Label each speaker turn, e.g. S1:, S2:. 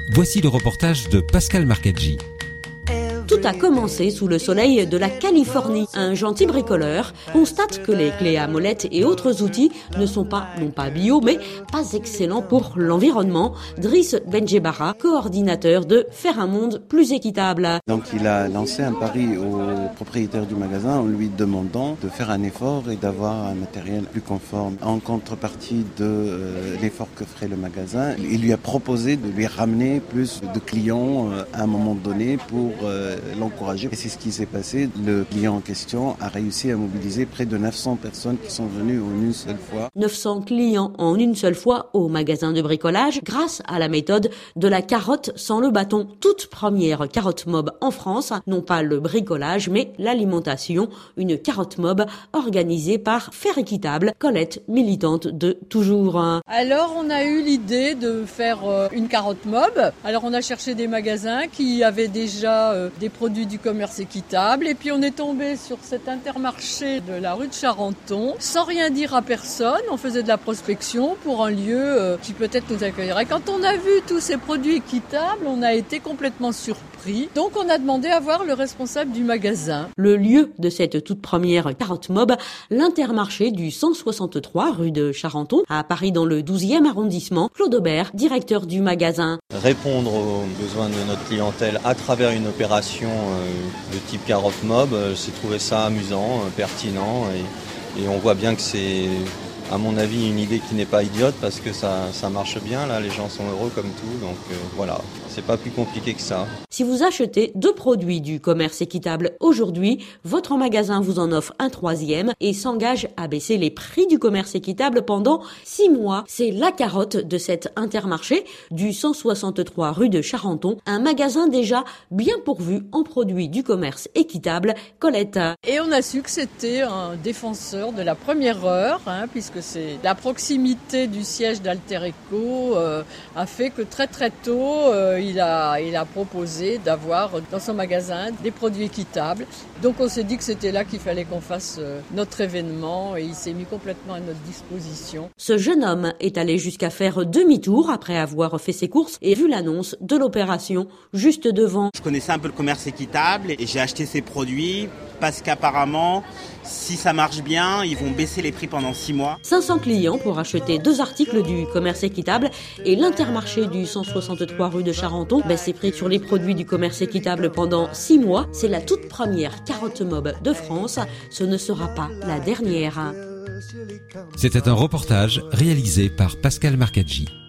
S1: Voici le reportage de Pascal Marcaggi.
S2: Tout a commencé sous le soleil de la Californie. Un gentil bricoleur constate que les clés à molette et autres outils ne sont pas, non pas bio, mais pas excellents pour l'environnement. Driss Benjebara, coordinateur de Faire un monde plus équitable.
S3: Donc il a lancé un pari au propriétaire du magasin en lui demandant de faire un effort et d'avoir un matériel plus conforme. En contrepartie de l'effort que ferait le magasin, il lui a proposé de lui ramener plus de clients à un moment donné pour l'encourager. Et c'est ce qui s'est passé. Le client en question a réussi à mobiliser près de 900 personnes qui sont venues en une seule fois.
S2: 900 clients en une seule fois au magasin de bricolage grâce à la méthode de la carotte sans le bâton. Toute première carotte mob en France, non pas le bricolage mais l'alimentation. Une carotte mob organisée par Faire équitable, Colette, militante de toujours.
S4: Alors on a eu l'idée de faire une carotte mob. Alors on a cherché des magasins qui avaient déjà des produits du commerce équitable et puis on est tombé sur cet Intermarché de la rue de Charenton sans rien dire à personne. On faisait de la prospection pour un lieu qui peut-être nous accueillerait. Quand on a vu tous ces produits équitables, on a été complètement surpris. Donc on a demandé à voir le responsable du magasin.
S2: Le lieu de cette toute première carotte mob, l'Intermarché du 163 rue de Charenton à Paris dans le 12e arrondissement. Claude Aubert, directeur du magasin.
S5: Répondre aux besoins de notre clientèle à travers une opération de type carotte mob, j'ai trouvé ça amusant, pertinent et on voit bien que c'est, à mon avis, une idée qui n'est pas idiote parce que ça marche bien, là, les gens sont heureux comme tout, donc voilà, c'est pas plus compliqué que ça.
S2: Si vous achetez 2 produits du commerce équitable aujourd'hui, votre magasin vous en offre un 3e et s'engage à baisser les prix du commerce équitable pendant 6 mois. C'est la carotte de cet Intermarché du 163 rue de Charenton, un magasin déjà bien pourvu en produits du commerce équitable. Colette.
S4: Et on a su que c'était un défenseur de la première heure, puisque c'est la proximité du siège d'Alter Eco a fait que très très tôt il a proposé d'avoir dans son magasin des produits équitables. Donc on s'est dit que c'était là qu'il fallait qu'on fasse notre événement et il s'est mis complètement à notre disposition.
S2: Ce jeune homme est allé jusqu'à faire demi-tour après avoir fait ses courses et vu l'annonce de l'opération juste devant.
S6: Je connaissais un peu le commerce équitable et j'ai acheté ces produits parce qu'apparemment, si ça marche bien, ils vont baisser les prix pendant 6 mois.
S2: 500 clients pour acheter 2 articles du commerce équitable et l'Intermarché du 163 rue de Charenton baisse ses prix sur les produits du commerce équitable pendant 6 mois. C'est la toute première carotte mob de France. Ce ne sera pas la dernière.
S1: C'était un reportage réalisé par Pascal Marcaggi.